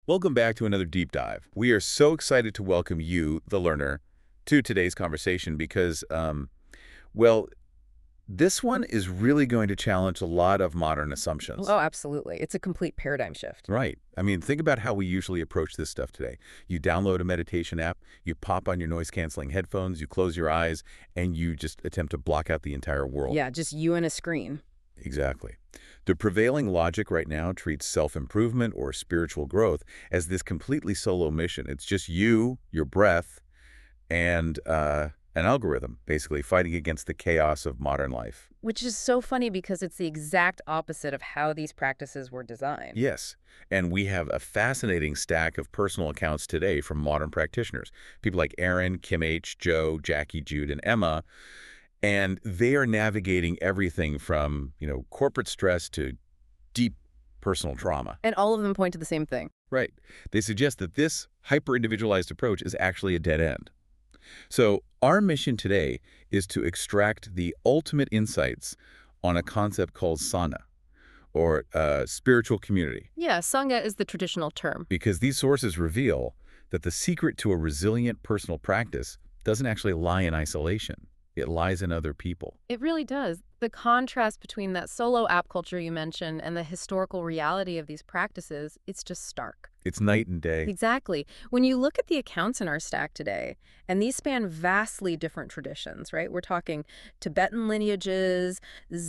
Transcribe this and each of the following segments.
Welcome back to another deep dive. We are so excited to welcome you, the learner, to today's conversation because, well, this one is really going to challenge a lot of modern assumptions. Oh, absolutely. It's a complete paradigm shift. Right. I mean, think about how we usually approach this stuff today. You download a meditation app, you pop on your noise-canceling headphones, you close your eyes, and you just attempt to block out the entire world. Yeah, just you and a screen. Exactly. The prevailing logic right now treats self-improvement or spiritual growth as this completely solo mission. It's just you, your breath, and an algorithm, basically, fighting against the chaos of modern life. Which is so funny because it's the exact opposite of how these practices were designed. Yes, and we have a fascinating stack of personal accounts today from modern practitioners. People like Aaron, Kim H., Joe, Jackie, Jude, and Emma. And they are navigating everything from, corporate stress to deep personal trauma. And all of them point to the same thing. Right. They suggest that this hyper-individualized approach is actually a dead end. So our mission today is to extract the ultimate insights on a concept called Sangha, or spiritual community. Yeah, Sangha is the traditional term. Because these sources reveal that the secret to a resilient personal practice doesn't actually lie in isolation. It lies in other people. It really does. The contrast between that solo app culture you mentioned and the historical reality of these practices, it's just stark. It's night and day. Exactly. When you look at the accounts in our stack today, and these span vastly different traditions, right? We're talking Tibetan lineages,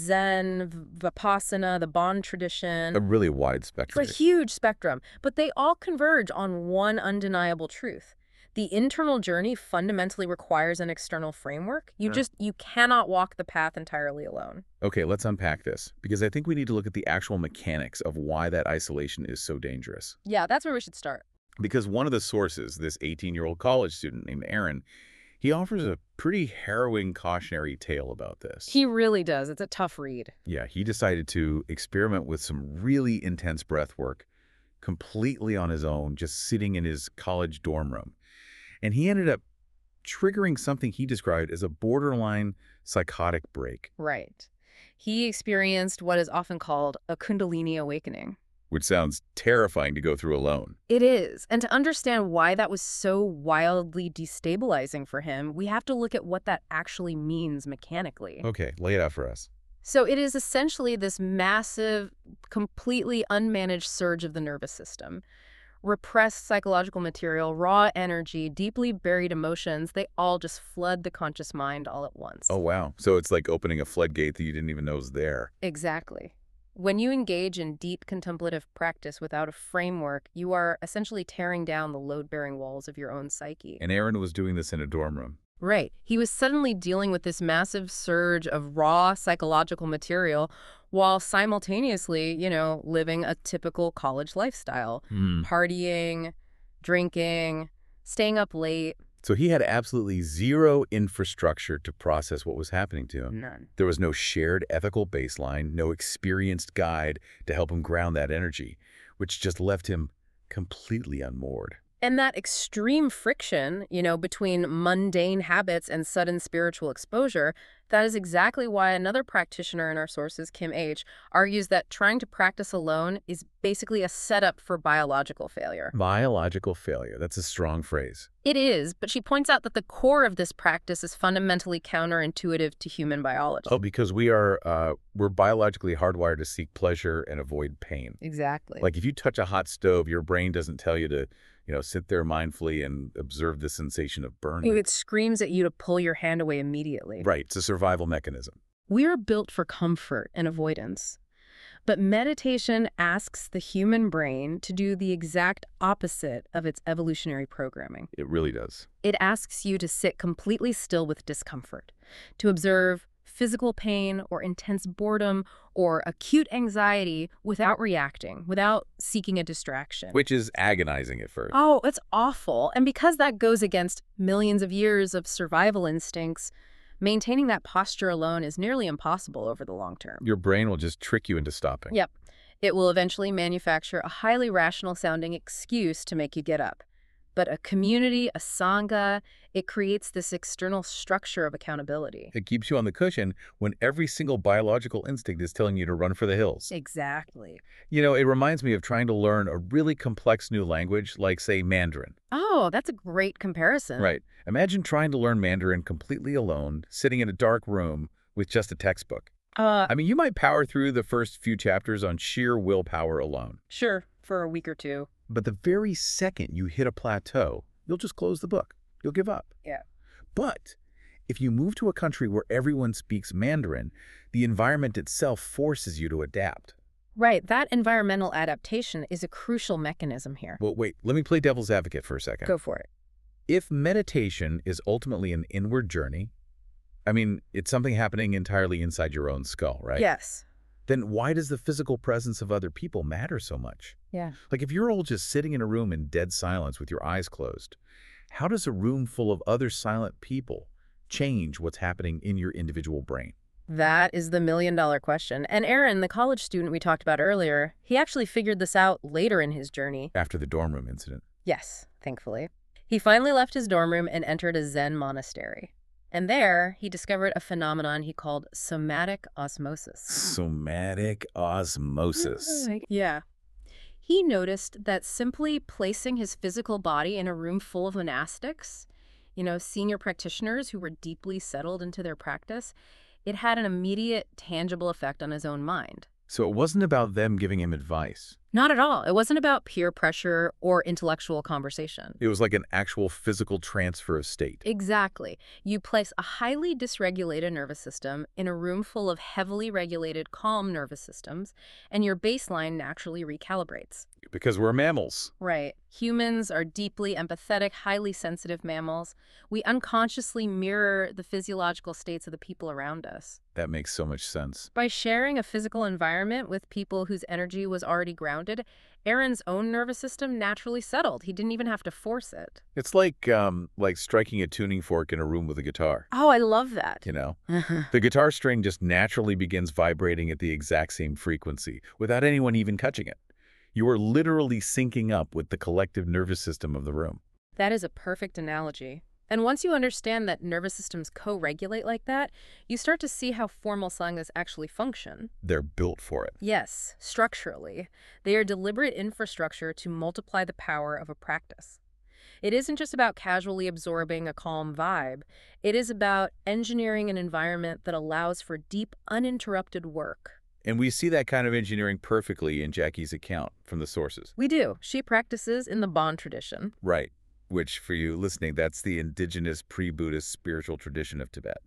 Zen, Vipassana, the Bon tradition. A really wide spectrum. It's a huge spectrum, but they all converge on one undeniable truth. The internal journey fundamentally requires an external framework. You cannot walk the path entirely alone. Okay, let's unpack this, because I think we need to look at the actual mechanics of why that isolation is so dangerous. Yeah, that's where we should start. Because one of the sources, this 18-year-old college student named Aaron, he offers a pretty harrowing cautionary tale about this. He really does. It's a tough read. Yeah, he decided to experiment with some really intense breath work completely on his own, just sitting in his college dorm room. And he ended up triggering something he described as a borderline psychotic break. Right. He experienced what is often called a Kundalini awakening. Which sounds terrifying to go through alone. It is. And to understand why that was so wildly destabilizing for him, we have to look at what that actually means mechanically. Okay, lay it out for us. So it is essentially this massive, completely unmanaged surge of the nervous system. Repressed psychological material, raw energy, deeply buried emotions, they all just flood the conscious mind all at once. Oh, wow. So it's like opening a floodgate that you didn't even know was there. Exactly. When you engage in deep contemplative practice without a framework, you are essentially tearing down the load-bearing walls of your own psyche. And Aaron was doing this in a dorm room. Right. He was suddenly dealing with this massive surge of raw psychological material while simultaneously, living a typical college lifestyle. Partying, drinking, staying up late. So he had absolutely zero infrastructure to process what was happening to him. None. There was no shared ethical baseline, no experienced guide to help him ground that energy, which just left him completely unmoored. And that extreme friction, between mundane habits and sudden spiritual exposure, that is exactly why another practitioner in our sources, Kim H., argues that trying to practice alone is basically a setup for biological failure. Biological failure. That's a strong phrase. It is, but she points out that the core of this practice is fundamentally counterintuitive to human biology. Oh, because we're biologically hardwired to seek pleasure and avoid pain. Exactly. Like if you touch a hot stove, your brain doesn't tell you to sit there mindfully and observe the sensation of burning. It screams at you to pull your hand away immediately. Right. It's a survival mechanism. We are built for comfort and avoidance. But meditation asks the human brain to do the exact opposite of its evolutionary programming. It really does. It asks you to sit completely still with discomfort, to observe physical pain or intense boredom or acute anxiety without reacting, without seeking a distraction. Which is agonizing at first. Oh, it's awful. And because that goes against millions of years of survival instincts, maintaining that posture alone is nearly impossible over the long term. Your brain will just trick you into stopping. Yep. It will eventually manufacture a highly rational-sounding excuse to make you get up. But a community, a sangha, it creates this external structure of accountability. It keeps you on the cushion when every single biological instinct is telling you to run for the hills. Exactly. It reminds me of trying to learn a really complex new language, like, say, Mandarin. Oh, that's a great comparison. Right. Imagine trying to learn Mandarin completely alone, sitting in a dark room with just a textbook. You might power through the first few chapters on sheer willpower alone. Sure, for a week or two. But the very second you hit a plateau, you'll just close the book. You'll give up. Yeah. But if you move to a country where everyone speaks Mandarin, the environment itself forces you to adapt. Right, that environmental adaptation is a crucial mechanism here. Well, wait, let me play devil's advocate for a second. Go for it. If meditation is ultimately an inward journey, it's something happening entirely inside your own skull, right? Yes. Then why does the physical presence of other people matter so much? Yeah. Like, if you're all just sitting in a room in dead silence with your eyes closed, how does a room full of other silent people change what's happening in your individual brain? That is the million-dollar question. And Aaron, the college student we talked about earlier, he actually figured this out later in his journey. After the dorm room incident. Yes, thankfully. He finally left his dorm room and entered a Zen monastery. And there, he discovered a phenomenon he called somatic osmosis. Somatic osmosis. Yeah. He noticed that simply placing his physical body in a room full of monastics, senior practitioners who were deeply settled into their practice, it had an immediate, tangible effect on his own mind. So it wasn't about them giving him advice. Not at all. It wasn't about peer pressure or intellectual conversation. It was like an actual physical transfer of state. Exactly. You place a highly dysregulated nervous system in a room full of heavily regulated, calm nervous systems, and your baseline naturally recalibrates. Because we're mammals. Right. Humans are deeply empathetic, highly sensitive mammals. We unconsciously mirror the physiological states of the people around us. That makes so much sense. By sharing a physical environment with people whose energy was already grounded, Aaron's own nervous system naturally settled. He didn't even have to force it. It's like striking a tuning fork in a room with a guitar. Oh, I love that. The guitar string just naturally begins vibrating at the exact same frequency without anyone even touching it. You are literally syncing up with the collective nervous system of the room. That is a perfect analogy. And once you understand that nervous systems co-regulate like that, you start to see how formal sanghas actually function. They're built for it. Yes, structurally. They are deliberate infrastructure to multiply the power of a practice. It isn't just about casually absorbing a calm vibe. It is about engineering an environment that allows for deep, uninterrupted work. And we see that kind of engineering perfectly in Jackie's account from the sources. We do. She practices in the Bon tradition. Right. Which, for you listening, that's the indigenous pre-Buddhist spiritual tradition of Tibet.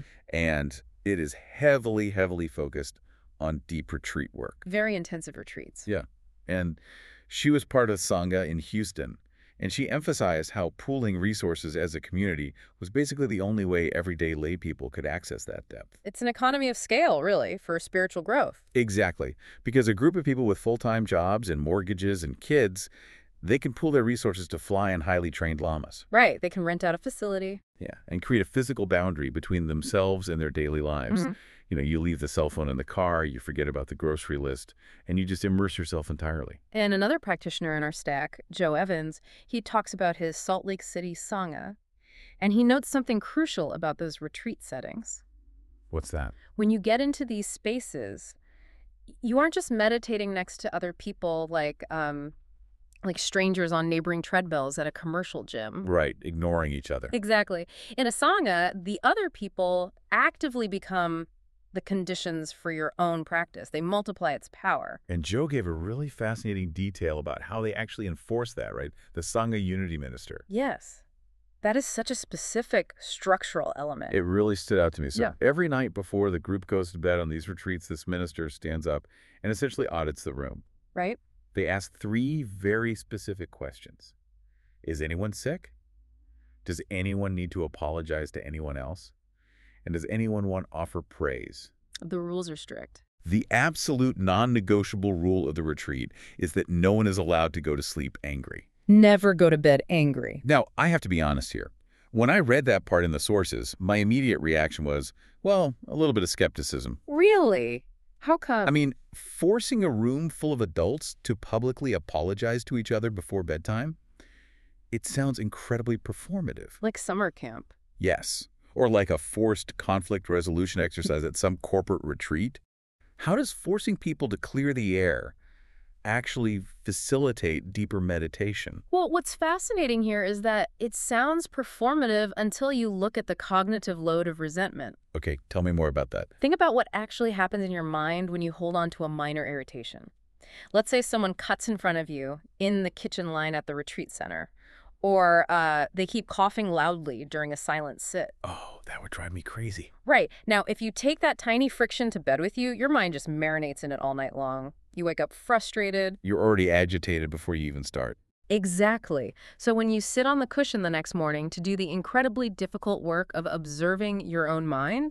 And it is heavily, heavily focused on deep retreat work. Very intensive retreats. Yeah. And she was part of Sangha in Houston. And she emphasized how pooling resources as a community was basically the only way everyday lay people could access that depth. It's an economy of scale, really, for spiritual growth. Exactly. Because a group of people with full-time jobs and mortgages and kids, they can pool their resources to fly in highly trained llamas. Right. They can rent out a facility. Yeah, and create a physical boundary between themselves and their daily lives. You leave the cell phone in the car, you forget about the grocery list, and you just immerse yourself entirely. And another practitioner in our stack, Joe Evans, he talks about his Salt Lake City Sangha, and he notes something crucial about those retreat settings. What's that? When you get into these spaces, you aren't just meditating next to other people like strangers on neighboring treadmills at a commercial gym. Right, ignoring each other. Exactly. In a Sangha, the other people actively become the conditions for your own practice. They multiply its power. And Joe gave a really fascinating detail about how they actually enforce that, right? The Sangha Unity Minister. Yes. That is such a specific structural element. It really stood out to me. So Yeah. every night before the group goes to bed on these retreats, this minister stands up and essentially audits the room. Right? They ask 3 very specific questions. Is anyone sick? Does anyone need to apologize to anyone else? And does anyone want to offer praise? The rules are strict. The absolute non-negotiable rule of the retreat is that no one is allowed to go to sleep angry. Never go to bed angry. Now, I have to be honest here. When I read that part in the sources, my immediate reaction was, well, a little bit of skepticism. Really? How come? Forcing a room full of adults to publicly apologize to each other before bedtime? It sounds incredibly performative. Like summer camp. Yes. Or like a forced conflict resolution exercise at some corporate retreat. How does forcing people to clear the air actually facilitate deeper meditation? Well, what's fascinating here is that it sounds performative until you look at the cognitive load of resentment. Okay, tell me more about that. Think about what actually happens in your mind when you hold on to a minor irritation. Let's say someone cuts in front of you in the kitchen line at the retreat center, or they keep coughing loudly during a silent sit. Oh, that would drive me crazy. Right. Now, if you take that tiny friction to bed with you, your mind just marinates in it all night long. You wake up frustrated. You're already agitated before you even start. Exactly. So when you sit on the cushion the next morning to do the incredibly difficult work of observing your own mind,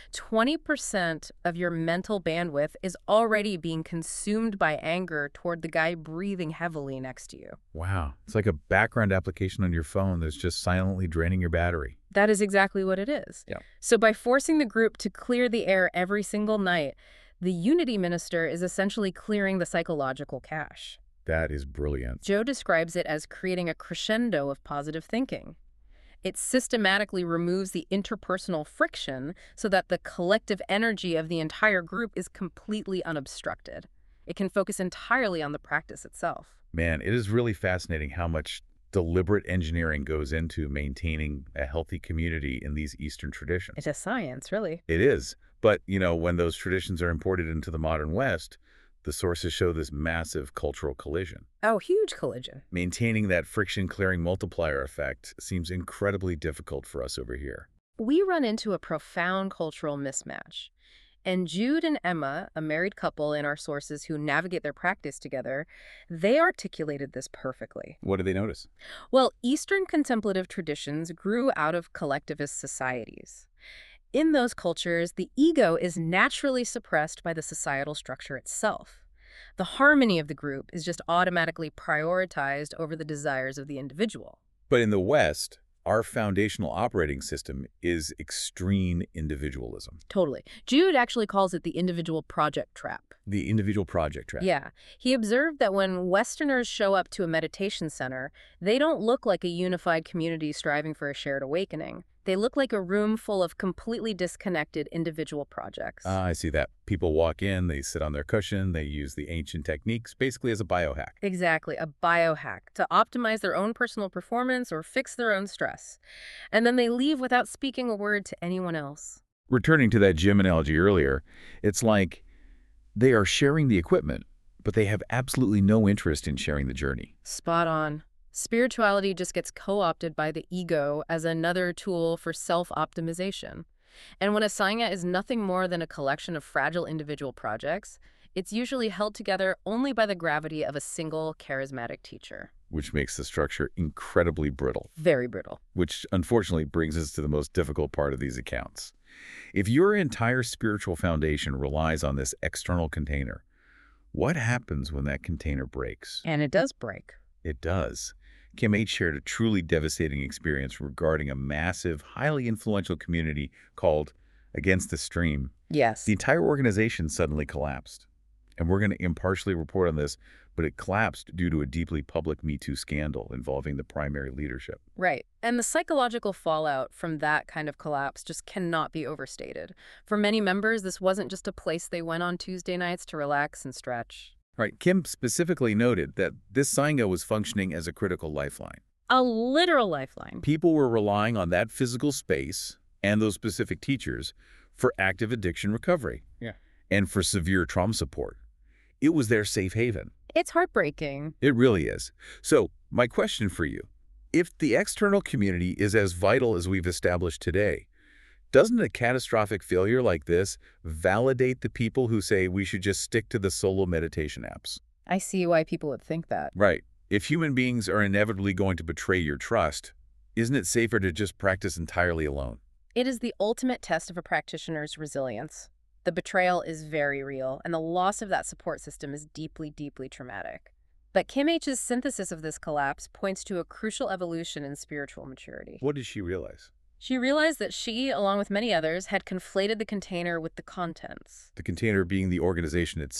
20% of your mental bandwidth is already being consumed by anger toward the guy breathing heavily next to you. Wow. It's like a background application on your phone that's just silently draining your battery. That is exactly what it is. Yeah. So by forcing the group to clear the air every single night, the unity minister is essentially clearing the psychological cache. That is brilliant. Joe describes it as creating a crescendo of positive thinking. It systematically removes the interpersonal friction so that the collective energy of the entire group is completely unobstructed. It can focus entirely on the practice itself. Man, it is really fascinating how much deliberate engineering goes into maintaining a healthy community in these Eastern traditions. It's a science, really. It is. But, when those traditions are imported into the modern West, the sources show this massive cultural collision. Oh, huge collision. Maintaining that friction-clearing multiplier effect seems incredibly difficult for us over here. We run into a profound cultural mismatch. And Jude and Emma, a married couple in our sources who navigate their practice together, they articulated this perfectly. What did they notice? Well, Eastern contemplative traditions grew out of collectivist societies. In those cultures, the ego is naturally suppressed by the societal structure itself. The harmony of the group is just automatically prioritized over the desires of the individual. But in the West, our foundational operating system is extreme individualism. Totally. Jude actually calls it the individual project trap. The individual project trap. Yeah. He observed that when Westerners show up to a meditation center, they don't look like a unified community striving for a shared awakening. They look like a room full of completely disconnected individual projects. I see that. People walk in, they sit on their cushion, they use the ancient techniques, basically as a biohack. Exactly, a biohack to optimize their own personal performance or fix their own stress. And then they leave without speaking a word to anyone else. Returning to that gym analogy earlier, it's like they are sharing the equipment, but they have absolutely no interest in sharing the journey. Spot on. Spirituality just gets co-opted by the ego as another tool for self-optimization. And when a sangha is nothing more than a collection of fragile individual projects, it's usually held together only by the gravity of a single charismatic teacher. Which makes the structure incredibly brittle. Very brittle. Which unfortunately brings us to the most difficult part of these accounts. If your entire spiritual foundation relies on this external container, what happens when that container breaks? And it does break. It does. Kim H. shared a truly devastating experience regarding a massive, highly influential community called Against the Stream. Yes. The entire organization suddenly collapsed. And we're going to impartially report on this, but it collapsed due to a deeply public Me Too scandal involving the primary leadership. Right. And the psychological fallout from that kind of collapse just cannot be overstated. For many members, this wasn't just a place they went on Tuesday nights to relax and stretch. Right. Kim specifically noted that this sangha was functioning as a critical lifeline. A literal lifeline. People were relying on that physical space and those specific teachers for active addiction recovery. Yeah. And for severe trauma support. It was their safe haven. It's heartbreaking. It really is. So, my question for you, if the external community is as vital as we've established today, doesn't a catastrophic failure like this validate the people who say we should just stick to the solo meditation apps? I see why people would think that. Right. If human beings are inevitably going to betray your trust, isn't it safer to just practice entirely alone? It is the ultimate test of a practitioner's resilience. The betrayal is very real, and the loss of that support system is deeply, deeply traumatic. But Kim H's synthesis of this collapse points to a crucial evolution in spiritual maturity. What did she realize? She realized that she, along with many others, had conflated the container with the contents. The container being the organization itself.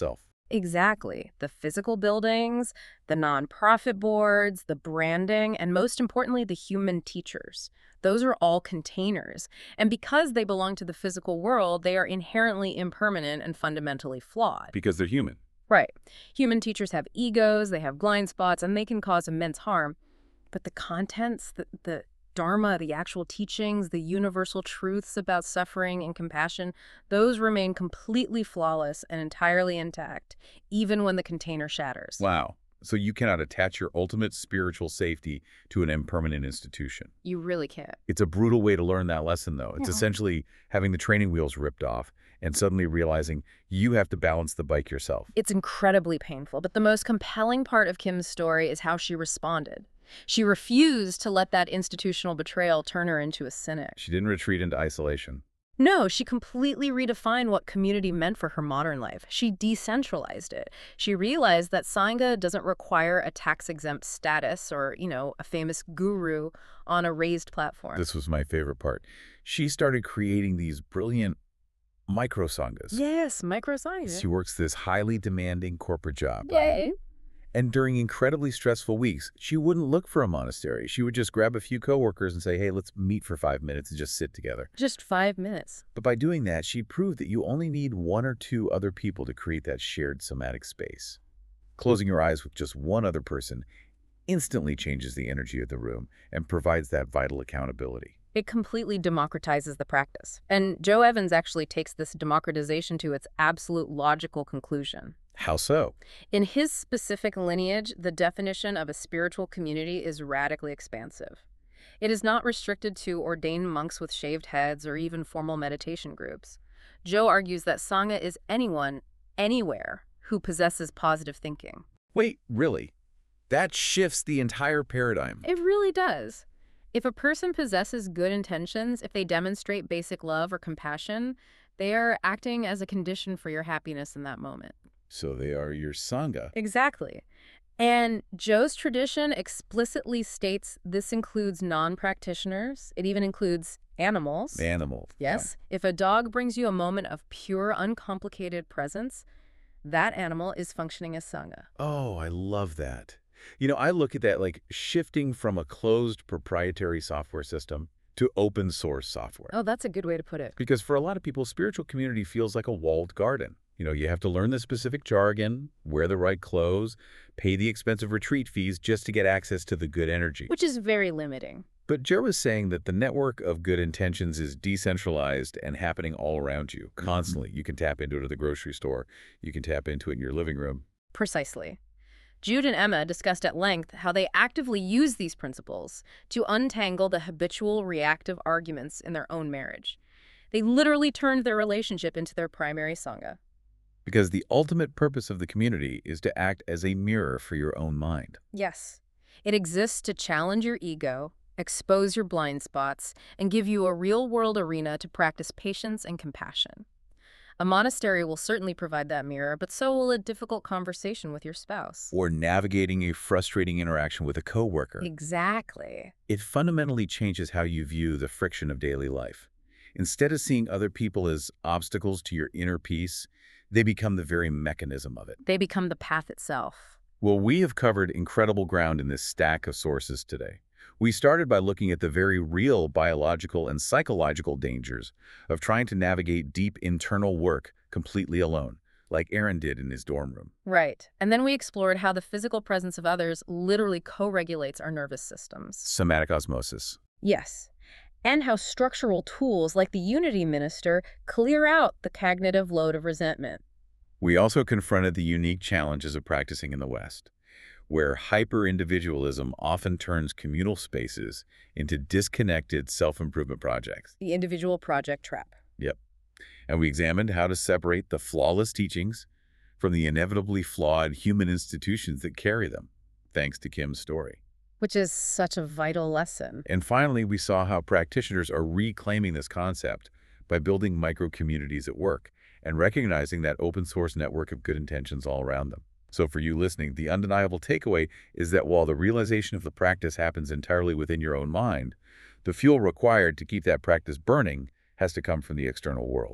Exactly. The physical buildings, the nonprofit boards, the branding, and most importantly, the human teachers. Those are all containers. And because they belong to the physical world, they are inherently impermanent and fundamentally flawed. Because they're human. Right. Human teachers have egos, they have blind spots, and they can cause immense harm. But the contents, the Dharma, the actual teachings, the universal truths about suffering and compassion, those remain completely flawless and entirely intact, even when the container shatters. Wow. So you cannot attach your ultimate spiritual safety to an impermanent institution. You really can't. It's a brutal way to learn that lesson, though. It's Yeah. essentially having the training wheels ripped off and suddenly realizing you have to balance the bike yourself. It's incredibly painful, but the most compelling part of Kim's story is how she responded. She refused to let that institutional betrayal turn her into a cynic. She didn't retreat into isolation. No, she completely redefined what community meant for her modern life. She decentralized it. She realized that Sangha doesn't require a tax-exempt status or, a famous guru on a raised platform. This was my favorite part. She started creating these brilliant micro-sanghas. Yes, micro-Sangha. She works this highly demanding corporate job. Yay. And during incredibly stressful weeks, she wouldn't look for a monastery. She would just grab a few coworkers and say, hey, let's meet for 5 minutes and just sit together. Just 5 minutes. But by doing that, she proved that you only need 1 or 2 other people to create that shared somatic space. Closing your eyes with just one other person instantly changes the energy of the room and provides that vital accountability. It completely democratizes the practice. And Joe Evans actually takes this democratization to its absolute logical conclusion. How so? In his specific lineage, the definition of a spiritual community is radically expansive. It is not restricted to ordained monks with shaved heads or even formal meditation groups. Joe argues that Sangha is anyone, anywhere, who possesses positive thinking. Wait, really? That shifts the entire paradigm. It really does. If a person possesses good intentions, if they demonstrate basic love or compassion, they are acting as a condition for your happiness in that moment. So they are your Sangha. Exactly. And Joe's tradition explicitly states this includes non-practitioners. It even includes animals. Animal. Yes. If a dog brings you a moment of pure, uncomplicated presence, that animal is functioning as Sangha. Oh, I love that. I look at that like shifting from a closed proprietary software system to open source software. Oh, that's a good way to put it. Because for a lot of people, spiritual community feels like a walled garden. You have to learn the specific jargon, wear the right clothes, pay the expensive retreat fees just to get access to the good energy. Which is very limiting. But Joe is saying that the network of good intentions is decentralized and happening all around you constantly. You can tap into it at the grocery store. You can tap into it in your living room. Precisely. Jude and Emma discussed at length how they actively use these principles to untangle the habitual reactive arguments in their own marriage. They literally turned their relationship into their primary Sangha. Because the ultimate purpose of the community is to act as a mirror for your own mind. Yes. It exists to challenge your ego, expose your blind spots, and give you a real-world arena to practice patience and compassion. A monastery will certainly provide that mirror, but so will a difficult conversation with your spouse. Or navigating a frustrating interaction with a coworker. Exactly. It fundamentally changes how you view the friction of daily life. Instead of seeing other people as obstacles to your inner peace, they become the very mechanism of it. They become the path itself. Well, we have covered incredible ground in this stack of sources today. We started by looking at the very real biological and psychological dangers of trying to navigate deep internal work completely alone, like Aaron did in his dorm room. Right. And then we explored how the physical presence of others literally co-regulates our nervous systems. Somatic osmosis. Yes. And how structural tools like the Unity Minister clear out the cognitive load of resentment. We also confronted the unique challenges of practicing in the West, where hyper-individualism often turns communal spaces into disconnected self-improvement projects. The individual project trap. Yep. And we examined how to separate the flawless teachings from the inevitably flawed human institutions that carry them, thanks to Kim's story. Which is such a vital lesson. And finally, we saw how practitioners are reclaiming this concept by building micro-communities at work and recognizing that open-source network of good intentions all around them. So for you listening, the undeniable takeaway is that while the realization of the practice happens entirely within your own mind, the fuel required to keep that practice burning has to come from the external world.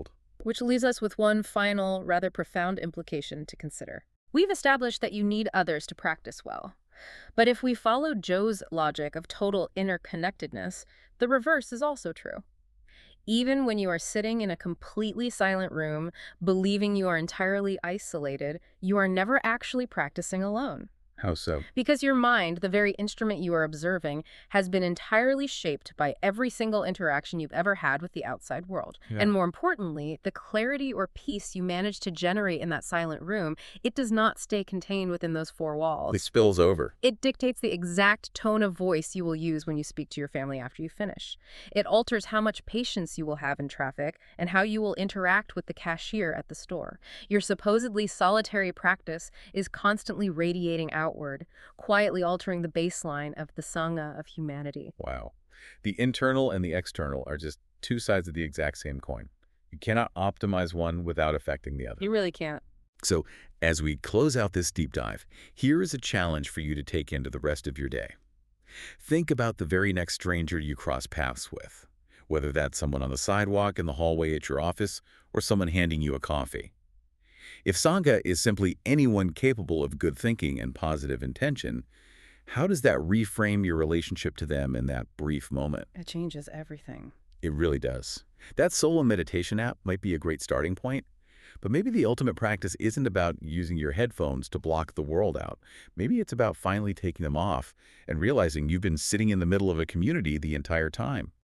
Which leaves us with one final, rather profound implication to consider. We've established that you need others to practice well. But if we follow Joe's logic of total interconnectedness, the reverse is also true. Even when you are sitting in a completely silent room, believing you are entirely isolated, you are never actually practicing alone. How so? Because your mind, the very instrument you are observing, has been entirely shaped by every single interaction you've ever had with the outside world. Yeah. And more importantly, the clarity or peace you manage to generate in that silent room, it does not stay contained within those four It walls. spills over. It dictates the exact tone of voice you will use when you speak to your family after you finish. It alters how much patience you will have in traffic and how you will interact with the cashier at the store. Your supposedly solitary practice is constantly radiating outward, quietly altering the baseline of the Sangha of humanity. Wow. The internal and the external are just two sides of the exact same coin. You cannot optimize one without affecting the other. You really can't. So, as we close out this deep dive, here is a challenge for you to take into the rest of your day. Think about the very next stranger you cross paths with, whether that's someone on the sidewalk, in the hallway at your office, or someone handing you a coffee. If Sangha is simply anyone capable of good thinking and positive intention, how does that reframe your relationship to them in that brief moment? It changes everything. It really does. That solo meditation app might be a great starting point, but maybe the ultimate practice isn't about using your headphones to block the world out. Maybe it's about finally taking them off and realizing you've been sitting in the middle of a community the entire time.